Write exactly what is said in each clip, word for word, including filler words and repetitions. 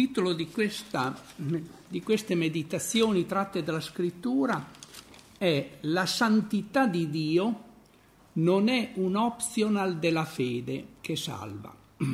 titolo di, questa, di queste meditazioni tratte dalla Scrittura è La santità di Dio non è un optional della fede che salva.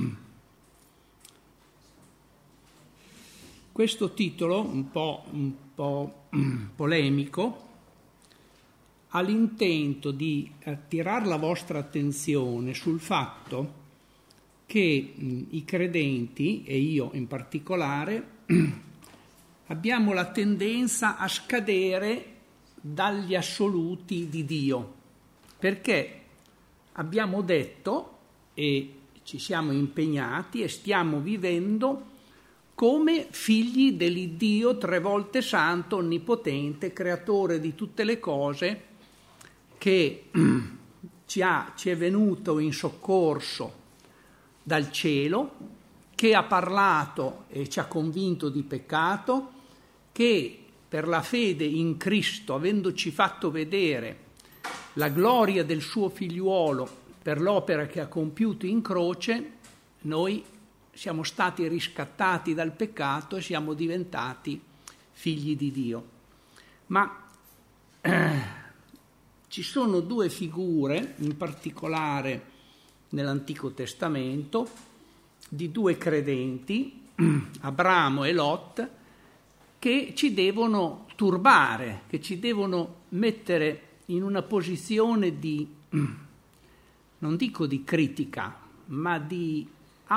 Questo titolo, un po', un po' polemico, ha l'intento di attirare la vostra attenzione sul fatto che mh, i credenti, e io in particolare, abbiamo la tendenza a scadere dagli assoluti di Dio, perché abbiamo detto e ci siamo impegnati e stiamo vivendo come figli dell'Iddio tre volte santo, onnipotente, creatore di tutte le cose, che ci, ha, ci è venuto in soccorso dal cielo, che ha parlato e ci ha convinto di peccato, che per la fede in Cristo, avendoci fatto vedere la gloria del suo figliuolo per l'opera che ha compiuto in croce, noi siamo stati riscattati dal peccato e siamo diventati figli di Dio. Ma eh, ci sono due figure, in particolare nell'Antico Testamento, di due credenti, Abramo e Lot, che ci devono turbare, che ci devono mettere in una posizione di, non dico di critica, ma di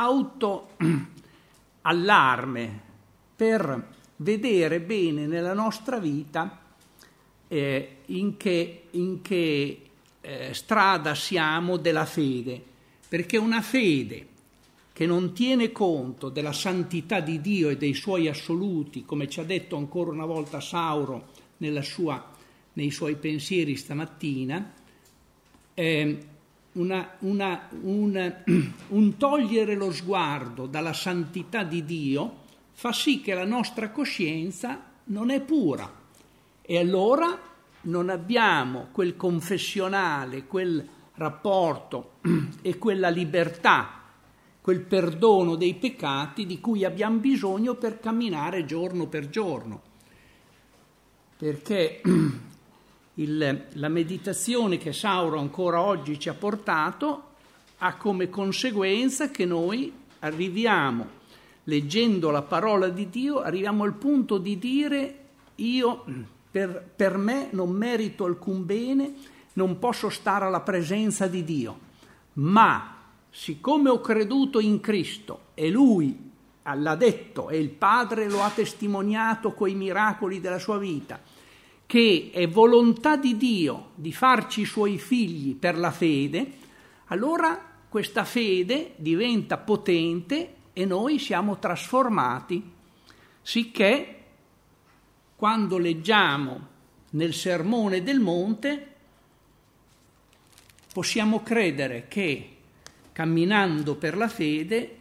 auto-allarme per vedere bene nella nostra vita eh, in che, in che eh, strada siamo della fede, perché una fede che non tiene conto della santità di Dio e dei suoi assoluti, come ci ha detto ancora una volta Sauro nella sua, nei suoi pensieri stamattina, eh, Una, una, un, un togliere lo sguardo dalla santità di Dio fa sì che la nostra coscienza non è pura e allora non abbiamo quel confessionale, quel rapporto e quella libertà, quel perdono dei peccati di cui abbiamo bisogno per camminare giorno per giorno, perché Il, la meditazione che Sauro ancora oggi ci ha portato ha come conseguenza che noi arriviamo, leggendo la parola di Dio, arriviamo al punto di dire: io per, per me non merito alcun bene, non posso stare alla presenza di Dio, ma siccome ho creduto in Cristo e Lui l'ha detto e il Padre lo ha testimoniato coi miracoli della sua vita, che è volontà di Dio di farci suoi figli per la fede, allora questa fede diventa potente e noi siamo trasformati, sicché quando leggiamo nel Sermone del Monte possiamo credere che camminando per la fede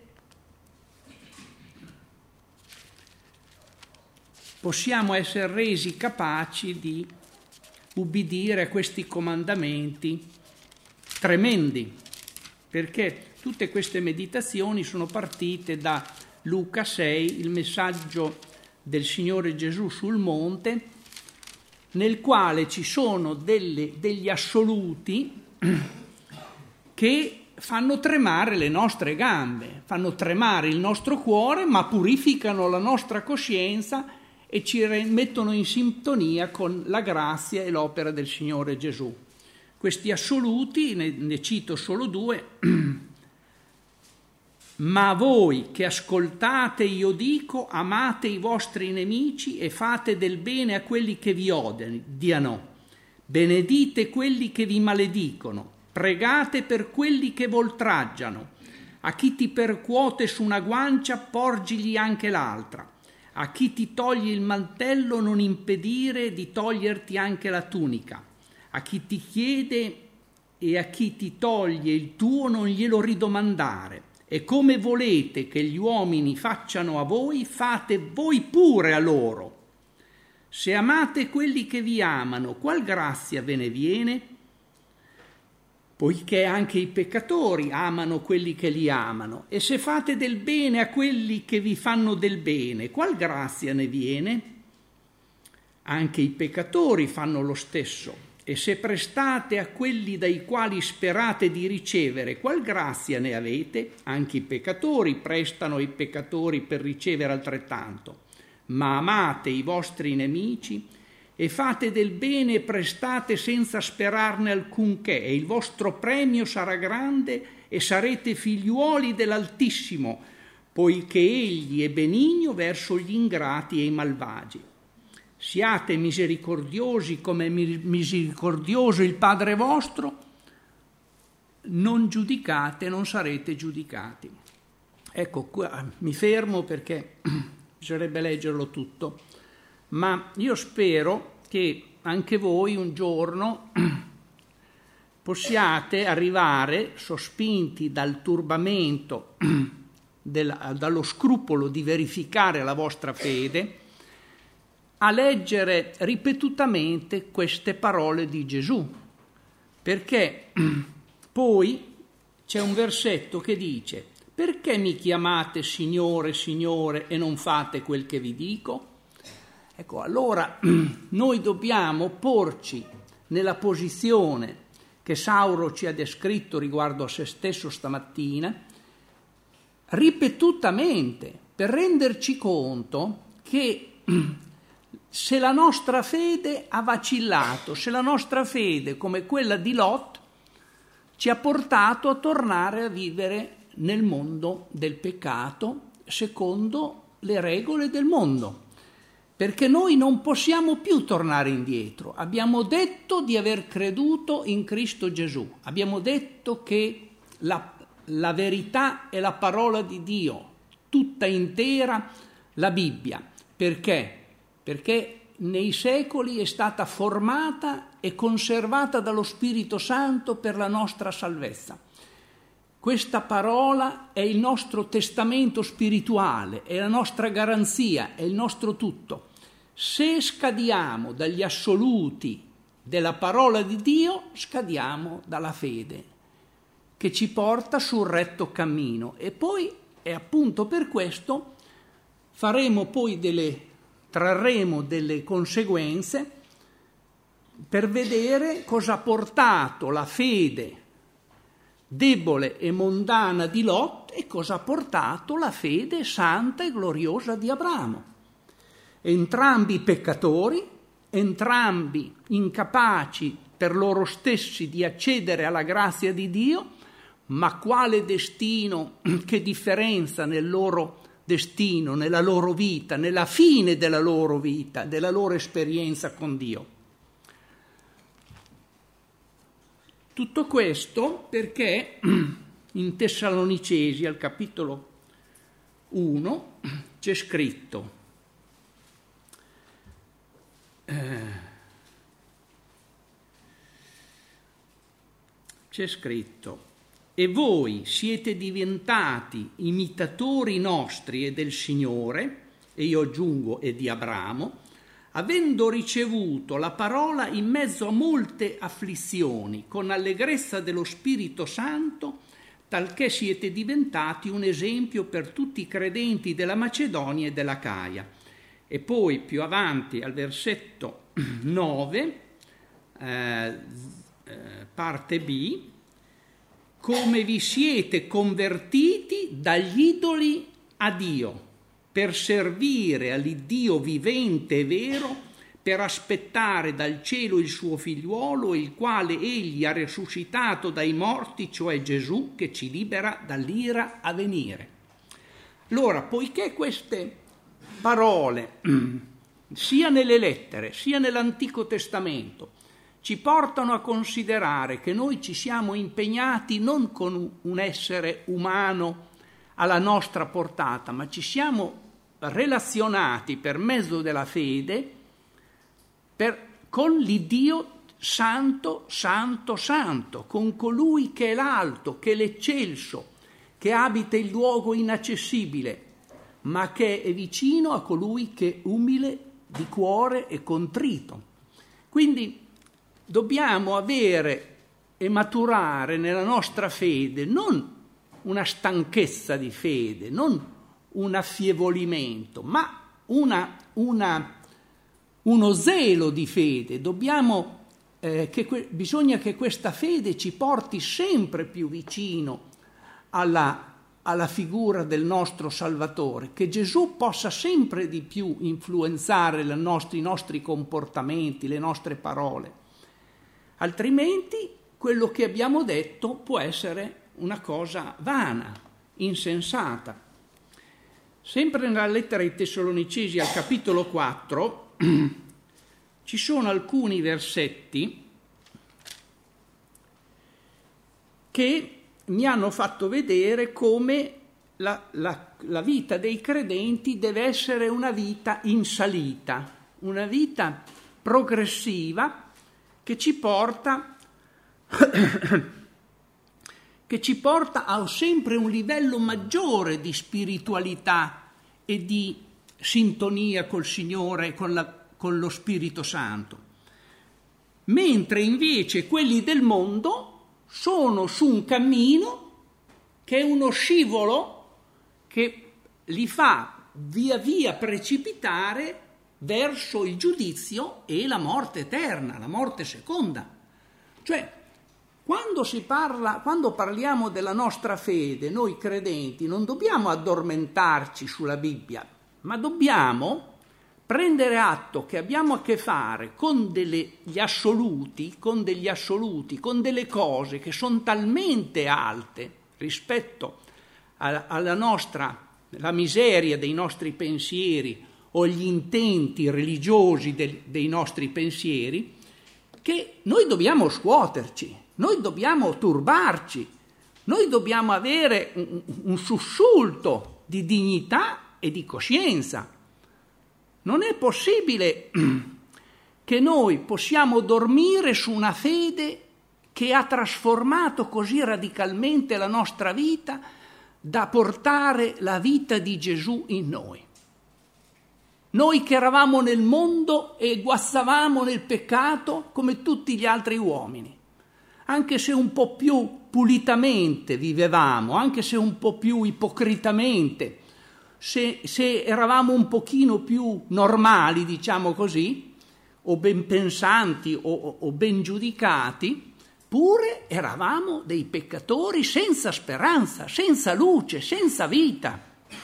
possiamo essere resi capaci di ubbidire a questi comandamenti tremendi, perché tutte queste meditazioni sono partite da Luca sei, il messaggio del Signore Gesù sul monte, nel quale ci sono delle, degli assoluti che fanno tremare le nostre gambe, fanno tremare il nostro cuore, ma purificano la nostra coscienza e ci mettono in sintonia con la grazia e l'opera del Signore Gesù. Questi assoluti, ne, ne cito solo due: ma voi che ascoltate, io dico, amate i vostri nemici e fate del bene a quelli che vi odiano, benedite quelli che vi maledicono, pregate per quelli che voltraggiano, a chi ti percuote su una guancia porgigli anche l'altra. A chi ti toglie il mantello non impedire di toglierti anche la tunica. A chi ti chiede e a chi ti toglie il tuo non glielo ridomandare. E come volete che gli uomini facciano a voi, fate voi pure a loro. Se amate quelli che vi amano, qual grazia ve ne viene? poiché anche i peccatori amano quelli che li amano. E se fate del bene a quelli che vi fanno del bene, qual grazia ne viene? Anche i peccatori fanno lo stesso. E se prestate a quelli dai quali sperate di ricevere, qual grazia ne avete? Anche i peccatori prestano ai peccatori per ricevere altrettanto. Ma amate i vostri nemici e fate del bene e prestate senza sperarne alcunché, e il vostro premio sarà grande e sarete figliuoli dell'Altissimo, poiché egli è benigno verso gli ingrati e i malvagi. Siate misericordiosi come è misericordioso il Padre vostro, non giudicate, non sarete giudicati. Ecco, qua mi fermo perché bisognerebbe leggerlo tutto, ma io spero che anche voi un giorno possiate arrivare, sospinti dal turbamento, del, dallo scrupolo di verificare la vostra fede, a leggere ripetutamente queste parole di Gesù, perché poi c'è un versetto che dice: perché mi chiamate Signore, Signore e non fate quel che vi dico? Ecco, allora noi dobbiamo porci nella posizione che Sauro ci ha descritto riguardo a se stesso stamattina, ripetutamente, per renderci conto che se la nostra fede ha vacillato, se la nostra fede, come quella di Lot, ci ha portato a tornare a vivere nel mondo del peccato secondo le regole del mondo, perché noi non possiamo più tornare indietro. Abbiamo detto di aver creduto in Cristo Gesù, abbiamo detto che la, la verità è la parola di Dio, tutta intera la Bibbia. Perché? Perché nei secoli è stata formata e conservata dallo Spirito Santo per la nostra salvezza. Questa parola è il nostro testamento spirituale, è la nostra garanzia, è il nostro tutto. Se scadiamo dagli assoluti della parola di Dio, scadiamo dalla fede, che ci porta sul retto cammino. E poi, è appunto per questo, faremo poi delle, trarremo delle conseguenze per vedere cosa ha portato la fede debole e mondana di Lot e cosa ha portato la fede santa e gloriosa di Abramo. Entrambi peccatori, entrambi incapaci per loro stessi di accedere alla grazia di Dio, ma quale destino, che differenza nel loro destino, nella loro vita, nella fine della loro vita, della loro esperienza con Dio. Tutto questo perché in Tessalonicesi, al capitolo uno, c'è scritto: eh, c'è scritto e voi siete diventati imitatori nostri e del Signore, e io aggiungo e di Abramo, avendo ricevuto la parola in mezzo a molte afflizioni, con allegrezza dello Spirito Santo, talché siete diventati un esempio per tutti i credenti della Macedonia e dell'Acaia. E poi più avanti al versetto nove, eh, parte B, come vi siete convertiti dagli idoli a Dio, per servire all'Iddio vivente e vero, per aspettare dal cielo il suo figliuolo, il quale egli ha resuscitato dai morti, cioè Gesù, che ci libera dall'ira a venire. Allora, poiché queste parole, sia nelle lettere, sia nell'Antico Testamento, ci portano a considerare che noi ci siamo impegnati non con un essere umano alla nostra portata, ma ci siamo relazionati per mezzo della fede per, con l'Iddio santo, santo, santo, con colui che è l'alto, che è l'eccelso, che abita il luogo inaccessibile, ma che è vicino a colui che è umile di cuore e contrito. Quindi dobbiamo avere e maturare nella nostra fede non una stanchezza di fede, non un affievolimento, ma una, una, uno zelo di fede. Dobbiamo, eh, che que- bisogna che questa fede ci porti sempre più vicino alla, alla figura del nostro Salvatore, che Gesù possa sempre di più influenzare le nostri, i nostri comportamenti, le nostre parole. Altrimenti quello che abbiamo detto può essere una cosa vana, insensata. Sempre nella lettera ai Tessalonicesi al capitolo quattro ci sono alcuni versetti che mi hanno fatto vedere come la, la, la vita dei credenti deve essere una vita in salita, una vita progressiva che ci porta che ci porta a sempre un livello maggiore di spiritualità e di sintonia col Signore e con, la, con lo Spirito Santo. Mentre invece quelli del mondo sono su un cammino che è uno scivolo che li fa via via precipitare verso il giudizio e la morte eterna, la morte seconda. Cioè, quando si parla, quando parliamo della nostra fede, noi credenti non dobbiamo addormentarci sulla Bibbia, ma dobbiamo prendere atto che abbiamo a che fare con degli assoluti, con degli assoluti, con delle cose che sono talmente alte rispetto alla, alla nostra, la miseria dei nostri pensieri o gli intenti religiosi del, dei nostri pensieri, che noi dobbiamo scuoterci, noi dobbiamo turbarci, noi dobbiamo avere un, un sussulto di dignità e di coscienza. Non è possibile che noi possiamo dormire su una fede che ha trasformato così radicalmente la nostra vita da portare la vita di Gesù in noi. Noi che eravamo nel mondo e guazzavamo nel peccato come tutti gli altri uomini, anche se un po' più pulitamente vivevamo, anche se un po' più ipocritamente, se, se eravamo un pochino più normali, diciamo così, o ben pensanti o, o, o ben giudicati, pure eravamo dei peccatori senza speranza, senza luce, senza vita.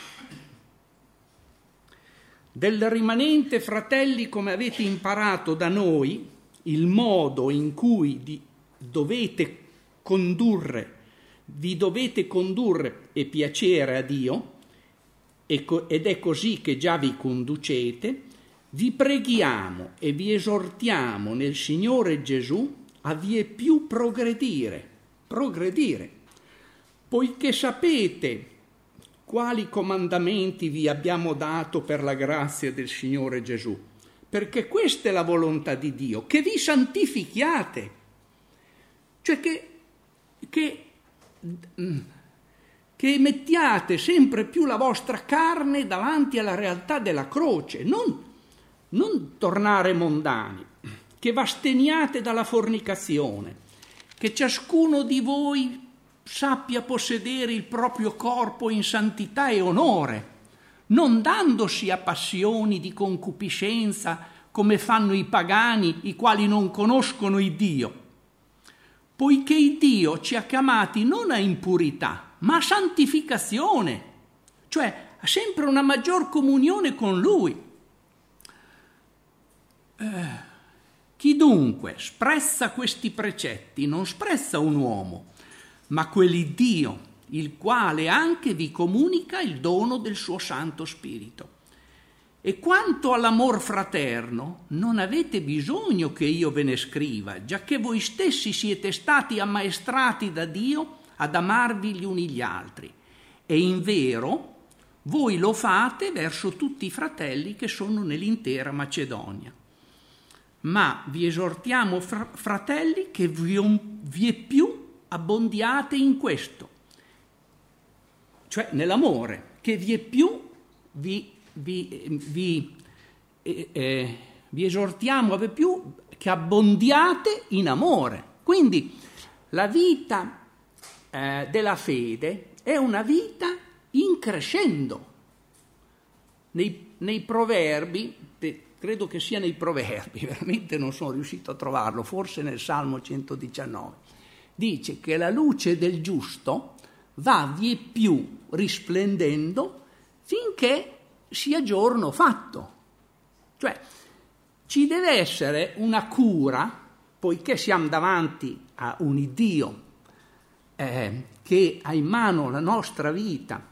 Del rimanente, fratelli, come avete imparato da noi, il modo in cui di, dovete condurre, vi dovete condurre e piacere a Dio, ed è così che già vi conducete, vi preghiamo e vi esortiamo nel Signore Gesù a vie più progredire, progredire, poiché sapete quali comandamenti vi abbiamo dato per la grazia del Signore Gesù, perché questa è la volontà di Dio, che vi santifichiate, cioè che, che, che mettiate sempre più la vostra carne davanti alla realtà della croce, non, non tornare mondani, che v'asteniate dalla fornicazione, che ciascuno di voi sappia possedere il proprio corpo in santità e onore, non dandosi a passioni di concupiscenza come fanno i pagani, i quali non conoscono il Dio, poiché il Dio ci ha chiamati non a impurità, ma a santificazione, cioè a sempre una maggior comunione con Lui. Eh, chi dunque sprezza questi precetti non sprezza un uomo, ma quell'Iddio, il quale anche vi comunica il dono del suo Santo Spirito. E quanto all'amor fraterno, non avete bisogno che io ve ne scriva, giacché voi stessi siete stati ammaestrati da Dio ad amarvi gli uni gli altri. E invero, voi lo fate verso tutti i fratelli che sono nell'intera Macedonia. Ma vi esortiamo, fr- fratelli, che vi, vi è più abbondiate in questo, cioè nell'amore, che vi è più, vi, vi, vi, eh, eh, vi esortiamo a più che abbondiate in amore. Quindi la vita eh, della fede è una vita in crescendo. Nei, nei proverbi, credo che sia nei proverbi, veramente non sono riuscito a trovarlo, forse nel Salmo centodiciannove, dice che la luce del giusto va vie più risplendendo finché sia giorno fatto. Cioè, ci deve essere una cura, poiché siamo davanti a un Iddio eh, che ha in mano la nostra vita,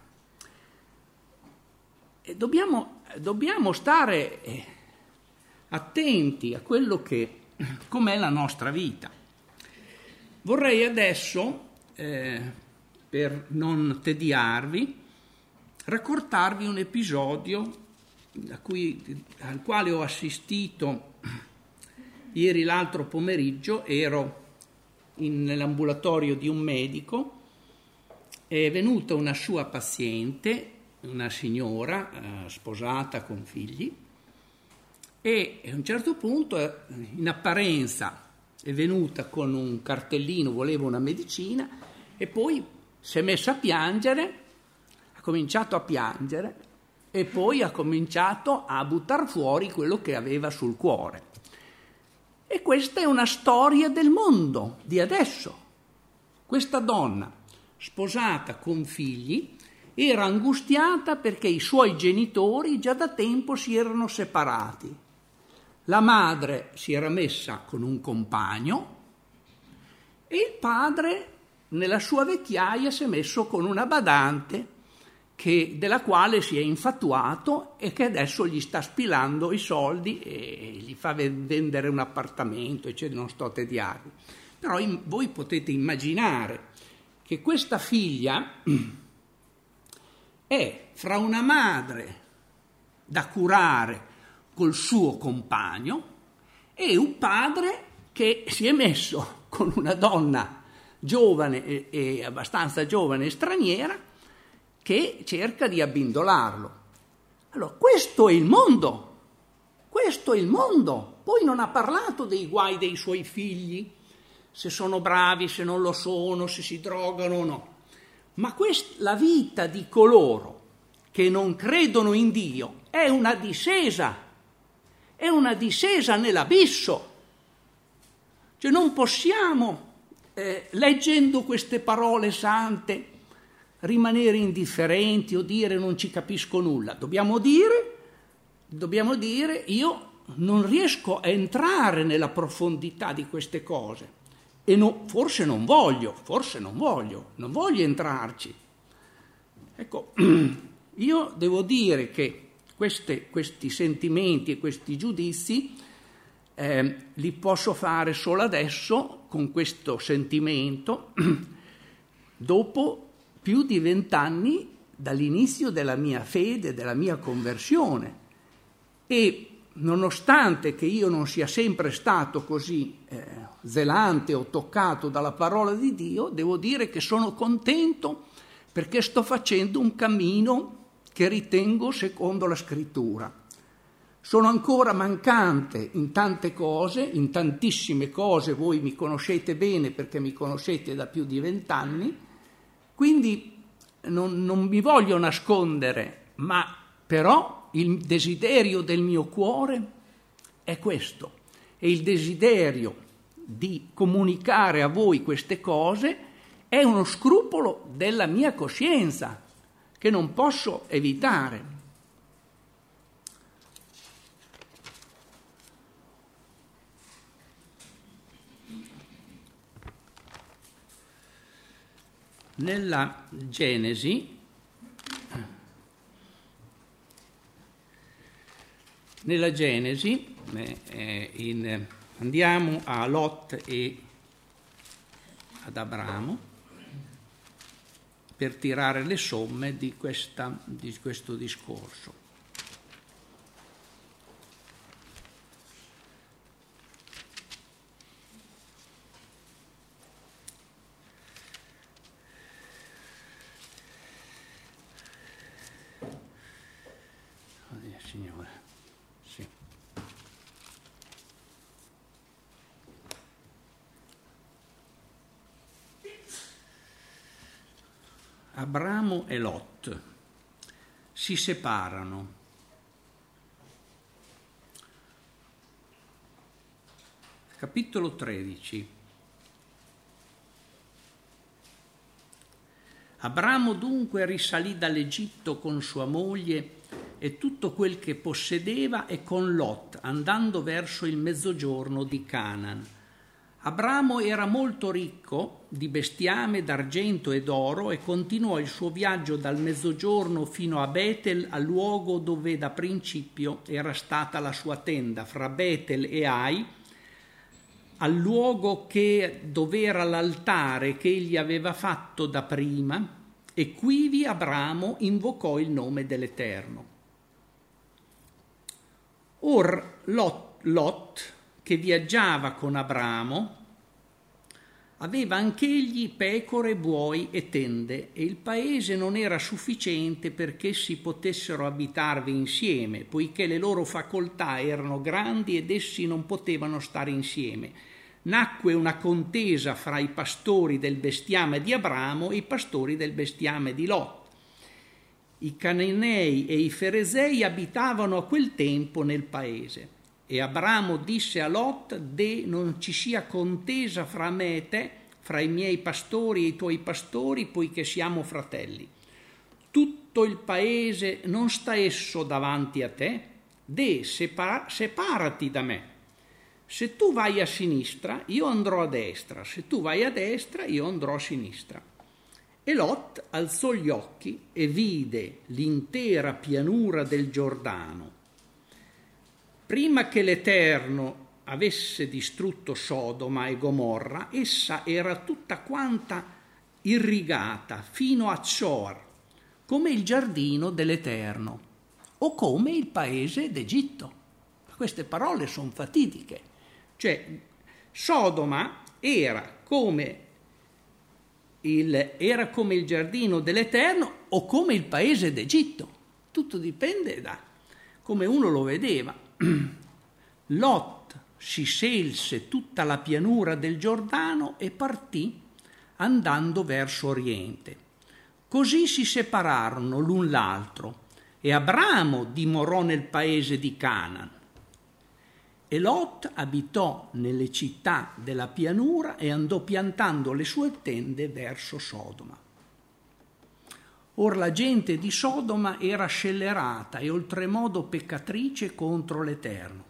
e dobbiamo, dobbiamo stare eh, attenti a quello che, com'è la nostra vita. Vorrei adesso, eh, per non tediarvi, raccontarvi un episodio a cui, al quale ho assistito ieri l'altro pomeriggio. Ero in, nell'ambulatorio di un medico, è venuta una sua paziente, una signora eh, sposata con figli, e a un certo punto eh, in apparenza è venuta con un cartellino, voleva una medicina, e poi si è messa a piangere, ha cominciato a piangere e poi ha cominciato a buttar fuori quello che aveva sul cuore. E questa è una storia del mondo di adesso. Questa donna sposata con figli era angustiata perché i suoi genitori già da tempo si erano separati. La madre si era messa con un compagno e il padre, nella sua vecchiaia, si è messo con una badante che, della quale si è infatuato e che adesso gli sta spilando i soldi e gli fa vendere un appartamento, eccetera. Non sto a tediarvi. Però in, voi potete immaginare che questa figlia è fra una madre da curare col suo compagno e un padre che si è messo con una donna giovane e, e abbastanza giovane e straniera che cerca di abbindolarlo. Allora, questo è il mondo, questo è il mondo. Poi non ha parlato dei guai dei suoi figli, se sono bravi, se non lo sono, se si drogano o no. Ma quest- la vita di coloro che non credono in Dio è una discesa, è una discesa nell'abisso. Cioè non possiamo, eh, leggendo queste parole sante, rimanere indifferenti o dire non ci capisco nulla. Dobbiamo dire, dobbiamo dire, io non riesco a entrare nella profondità di queste cose. E no, forse non voglio, forse non voglio, non voglio entrarci. Ecco, io devo dire che queste, questi sentimenti e questi giudizi eh, li posso fare solo adesso, con questo sentimento, dopo più di vent'anni dall'inizio della mia fede, della mia conversione. E nonostante che io non sia sempre stato così eh, zelante o toccato dalla parola di Dio, devo dire che sono contento perché sto facendo un cammino che ritengo secondo la Scrittura. Sono ancora mancante in tante cose, in tantissime cose, voi mi conoscete bene perché mi conoscete da più di vent'anni, quindi non, non mi voglio nascondere, ma però il desiderio del mio cuore è questo, e il desiderio di comunicare a voi queste cose è uno scrupolo della mia coscienza che non posso evitare. Nella Genesi, nella Genesi eh, in, andiamo a Lot e ad Abramo per tirare le somme di, questa, di questo discorso. Oddio, Signore, sì. Abramo e Lot si separano. Capitolo tredici. Abramo dunque risalì dall'Egitto con sua moglie e tutto quel che possedeva e con Lot, andando verso il mezzogiorno di Canaan. Abramo era molto ricco di bestiame, d'argento e d'oro, e continuò il suo viaggio dal mezzogiorno fino a Betel, al luogo dove da principio era stata la sua tenda, fra Betel e Ai, al luogo che, dove era l'altare che egli aveva fatto da prima, e quivi Abramo invocò il nome dell'Eterno. Or Lot, Lot, che viaggiava con Abramo, aveva anch'egli pecore, buoi e tende, e il paese non era sufficiente perché si potessero abitarvi insieme, poiché le loro facoltà erano grandi ed essi non potevano stare insieme. Nacque una contesa fra i pastori del bestiame di Abramo e i pastori del bestiame di Lot. I Cananei e i Feresei abitavano a quel tempo nel paese. E Abramo disse a Lot: «De non ci sia contesa fra me e te, fra i miei pastori e i tuoi pastori, poiché siamo fratelli. Tutto il paese non sta esso davanti a te? De, separa- separati da me. Se tu vai a sinistra, io andrò a destra, se tu vai a destra, io andrò a sinistra». E Lot alzò gli occhi e vide l'intera pianura del Giordano. Prima che l'Eterno avesse distrutto Sodoma e Gomorra, essa era tutta quanta irrigata fino a Zoar, come il giardino dell'Eterno, o come il paese d'Egitto. Queste parole sono fatidiche. Cioè, Sodoma era come il, era come il giardino dell'Eterno o come il paese d'Egitto. Tutto dipende da come uno lo vedeva. Lot si scelse tutta la pianura del Giordano e partì andando verso oriente. Così si separarono l'un l'altro e Abramo dimorò nel paese di Canaan. E Lot abitò nelle città della pianura e andò piantando le sue tende verso Sodoma. Or la gente di Sodoma era scellerata e oltremodo peccatrice contro l'Eterno.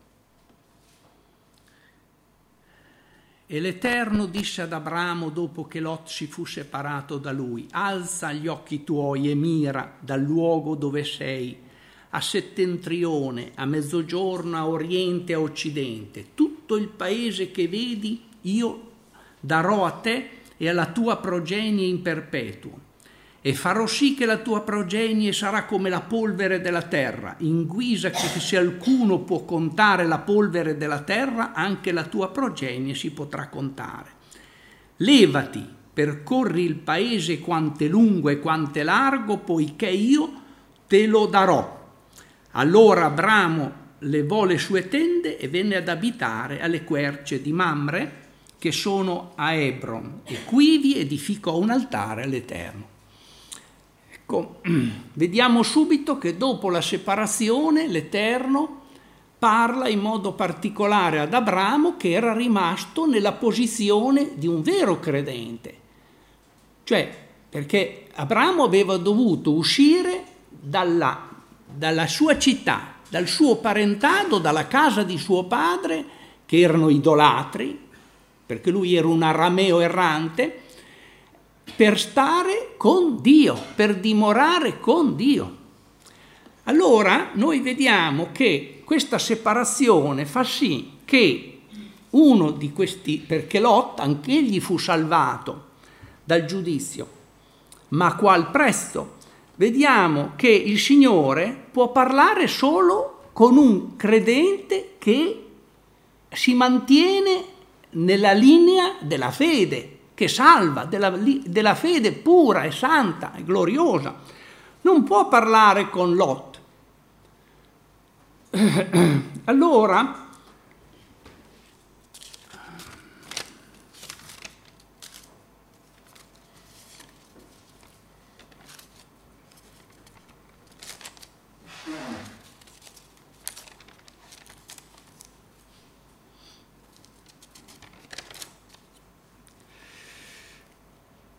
E l'Eterno disse ad Abramo dopo che Lot si fu separato da lui: «Alza gli occhi tuoi e mira dal luogo dove sei, a settentrione, a mezzogiorno, a oriente, a occidente. Tutto il paese che vedi io darò a te e alla tua progenie in perpetuo. E farò sì che la tua progenie sarà come la polvere della terra, in guisa che se alcuno può contare la polvere della terra, anche la tua progenie si potrà contare. Levati, percorri il paese quanto è lungo e quanto è largo, poiché io te lo darò». Allora Abramo levò le sue tende e venne ad abitare alle querce di Mamre, che sono a Hebron, e quivi edificò un altare all'Eterno. Ecco, vediamo subito che dopo la separazione l'Eterno parla in modo particolare ad Abramo, che era rimasto nella posizione di un vero credente. Cioè, perché Abramo aveva dovuto uscire dalla dalla sua città, dal suo parentado, dalla casa di suo padre, che erano idolatri, perché lui era un arameo errante, per stare con Dio, per dimorare con Dio. Allora noi vediamo che questa separazione fa sì che uno di questi, perché Lot anch'egli fu salvato dal giudizio, ma a qual prezzo? Vediamo che il Signore può parlare solo con un credente che si mantiene nella linea della fede, che salva, della, della fede pura e santa e gloriosa. Non può parlare con Lot. Allora,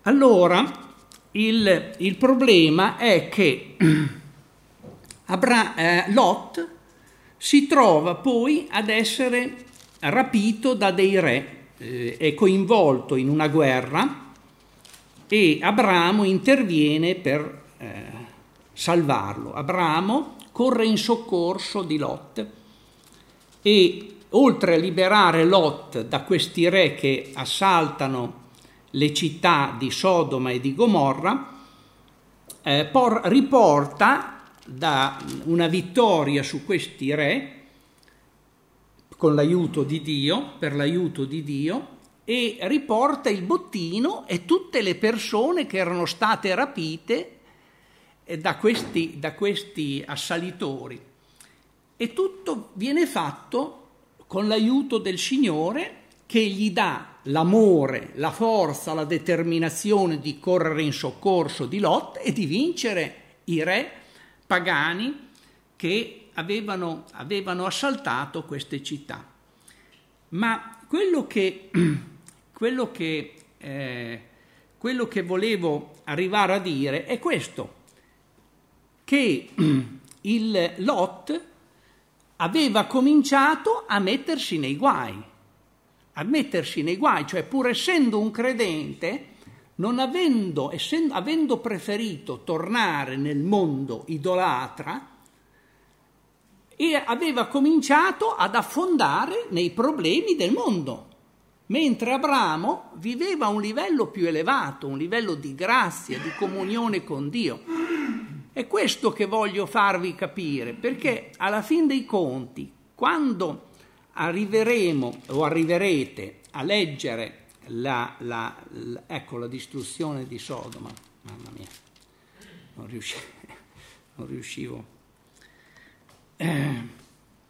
Allora, il, il problema è che Abra- eh, Lot si trova poi ad essere rapito da dei re, eh, è coinvolto in una guerra e Abramo interviene per eh, salvarlo. Abramo corre in soccorso di Lot e oltre a liberare Lot da questi re che assaltano le città di Sodoma e di Gomorra, eh, por- riporta da una vittoria su questi re con l'aiuto di Dio, per l'aiuto di Dio, e riporta il bottino e tutte le persone che erano state rapite da questi, da questi assalitori. E tutto viene fatto con l'aiuto del Signore, che gli dà l'amore, la forza, la determinazione di correre in soccorso di Lot e di vincere i re pagani che avevano, avevano assaltato queste città. Ma quello che, quello che, eh, quello che volevo arrivare a dire è questo, che il Lot aveva cominciato a mettersi nei guai, a mettersi nei guai, cioè pur essendo un credente, non avendo, essendo, avendo preferito tornare nel mondo idolatra, e aveva cominciato ad affondare nei problemi del mondo, mentre Abramo viveva a un livello più elevato, un livello di grazia, di comunione con Dio. È questo che voglio farvi capire, perché alla fin dei conti, quando arriveremo o arriverete a leggere la, la, la, ecco, la distruzione di Sodoma, mamma mia, non riuscivo, non riuscivo. Eh.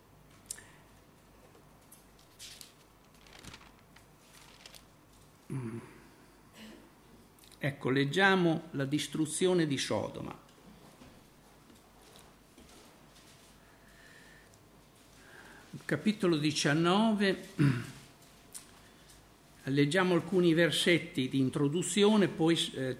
Ecco, leggiamo la distruzione di Sodoma. Capitolo diciannove, leggiamo alcuni versetti di introduzione, poi, eh,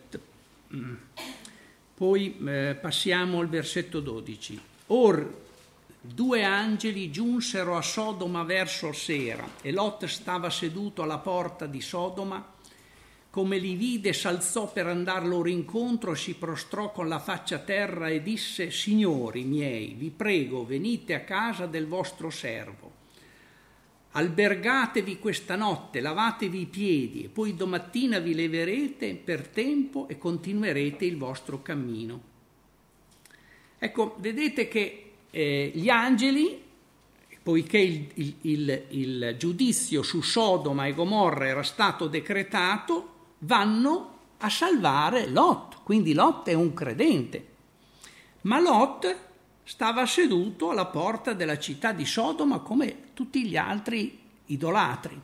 poi eh, passiamo al versetto dodici. Or due angeli giunsero a Sodoma verso sera, e Lot stava seduto alla porta di Sodoma. Come li vide, s'alzò per andar loro incontro, si prostrò con la faccia a terra e disse: Signori miei, vi prego, venite a casa del vostro servo. Albergatevi questa notte, lavatevi i piedi, e poi domattina vi leverete per tempo e continuerete il vostro cammino. Ecco, vedete che eh, gli angeli, poiché il, il, il, il giudizio su Sodoma e Gomorra era stato decretato, vanno a salvare Lot, quindi Lot è un credente. Ma Lot stava seduto alla porta della città di Sodoma come tutti gli altri idolatri.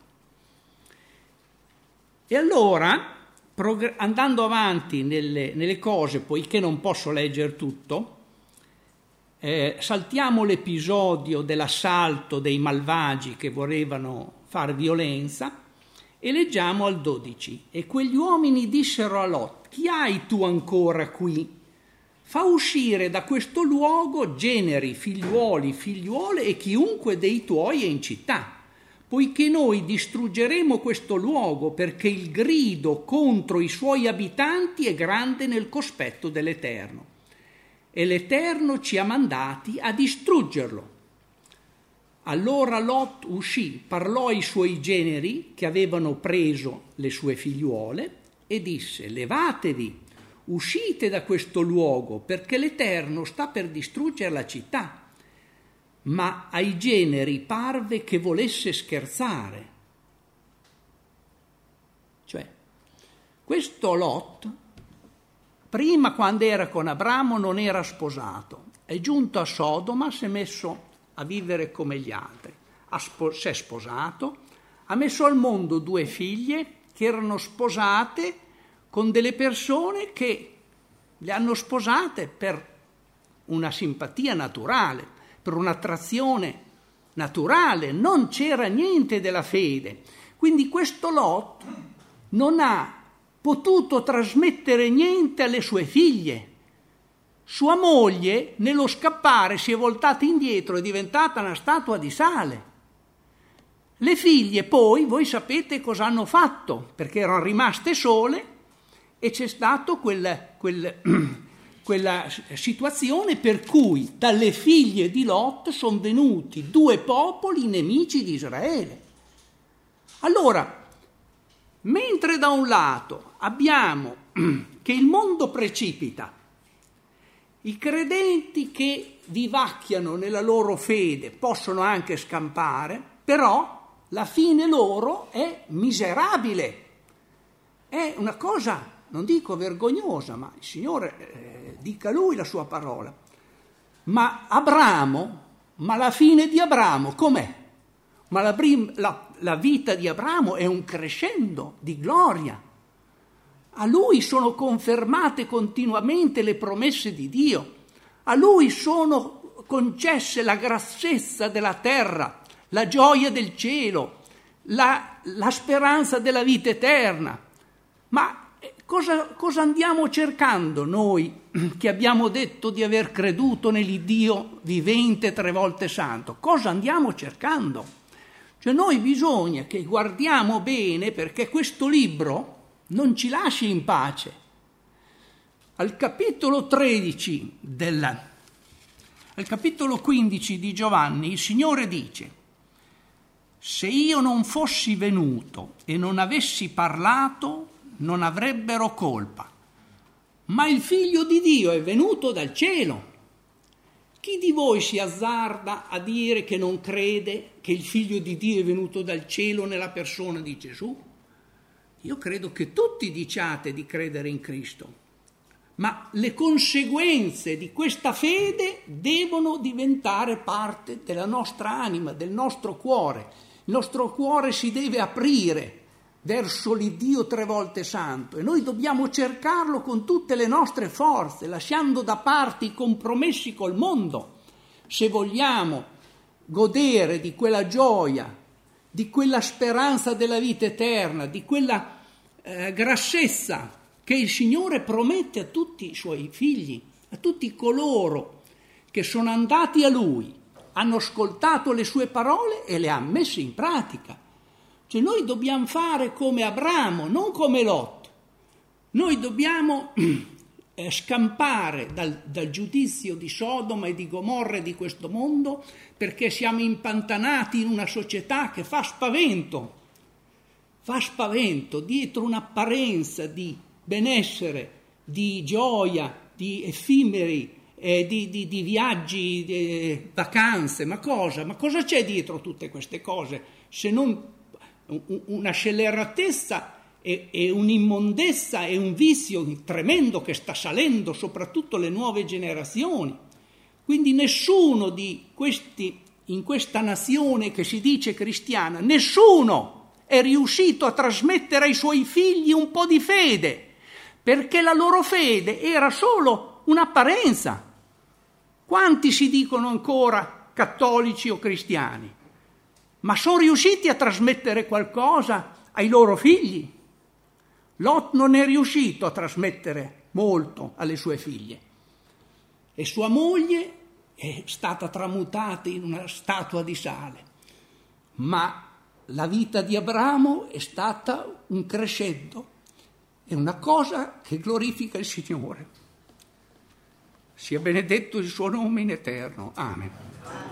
E allora, andando avanti nelle, nelle cose, poiché non posso leggere tutto, eh, saltiamo l'episodio dell'assalto dei malvagi che volevano far violenza, e leggiamo al dodici. E quegli uomini dissero a Lot: chi hai tu ancora qui? Fa uscire da questo luogo generi, figliuoli, figliuole e chiunque dei tuoi è in città, poiché noi distruggeremo questo luogo, perché il grido contro i suoi abitanti è grande nel cospetto dell'Eterno, e l'Eterno ci ha mandati a distruggerlo. Allora Lot uscì, parlò ai suoi generi che avevano preso le sue figliuole e disse: levatevi, uscite da questo luogo, perché l'Eterno sta per distruggere la città. Ma ai generi parve che volesse scherzare. Cioè, questo Lot, prima quando era con Abramo non era sposato, è giunto a Sodoma, si è messo a vivere come gli altri, ha spo- si è sposato, ha messo al mondo due figlie che erano sposate con delle persone che le hanno sposate per una simpatia naturale, per un'attrazione naturale, non c'era niente della fede. Quindi questo Lot non ha potuto trasmettere niente alle sue figlie. Sua moglie, nello scappare, si è voltata indietro, è diventata una statua di sale. Le figlie poi, voi sapete cosa hanno fatto, perché erano rimaste sole e c'è stato quel, quel, quella situazione per cui dalle figlie di Lot sono venuti due popoli nemici di Israele. Allora, mentre da un lato abbiamo che il mondo precipita, i credenti che vivacchiano nella loro fede possono anche scampare, però la fine loro è miserabile. È una cosa, non dico vergognosa, ma il Signore eh, dica Lui la sua parola. Ma Abramo, ma la fine di Abramo com'è? Ma la, la, la vita di Abramo è un crescendo di gloria. A lui sono confermate continuamente le promesse di Dio. A lui sono concesse la grassezza della terra, la gioia del cielo, la, la speranza della vita eterna. Ma cosa, cosa andiamo cercando noi che abbiamo detto di aver creduto nell'Iddio vivente tre volte santo? Cosa andiamo cercando? Cioè noi bisogna che guardiamo bene, perché questo libro non ci lasci in pace. Al capitolo tredici della, al capitolo quindici di Giovanni il Signore dice: se io non fossi venuto e non avessi parlato, non avrebbero colpa, ma il Figlio di Dio è venuto dal cielo. Chi di voi si azzarda a dire che non crede che il Figlio di Dio è venuto dal cielo nella persona di Gesù? Io credo che tutti diciate di credere in Cristo, ma le conseguenze di questa fede devono diventare parte della nostra anima, del nostro cuore. Il nostro cuore si deve aprire verso l'Iddio tre volte santo e noi dobbiamo cercarlo con tutte le nostre forze, lasciando da parte i compromessi col mondo, se vogliamo godere di quella gioia, di quella speranza della vita eterna, di quella eh, grassezza che il Signore promette a tutti i Suoi figli, a tutti coloro che sono andati a Lui, hanno ascoltato le Sue parole e le hanno messe in pratica. Cioè noi dobbiamo fare come Abramo, non come Lot. Noi dobbiamo eh, scampare dal, dal giudizio di Sodoma e di Gomorra e di questo mondo, perché siamo impantanati in una società che fa spavento, fa spavento dietro un'apparenza di benessere, di gioia, di effimeri, eh, di, di, di viaggi, di vacanze. Ma cosa? Ma cosa c'è dietro tutte queste cose se non una scelleratezza e, e un'immondezza e un vizio tremendo che sta salendo soprattutto le nuove generazioni? Quindi nessuno di questi, in questa nazione che si dice cristiana, nessuno è riuscito a trasmettere ai suoi figli un po' di fede, perché la loro fede era solo un'apparenza. Quanti si dicono ancora cattolici o cristiani? Ma sono riusciti a trasmettere qualcosa ai loro figli? Lot non è riuscito a trasmettere molto alle sue figlie e sua moglie è stata tramutata in una statua di sale, ma la vita di Abramo è stata un crescendo, è una cosa che glorifica il Signore. Sia benedetto il suo nome in eterno. Amen.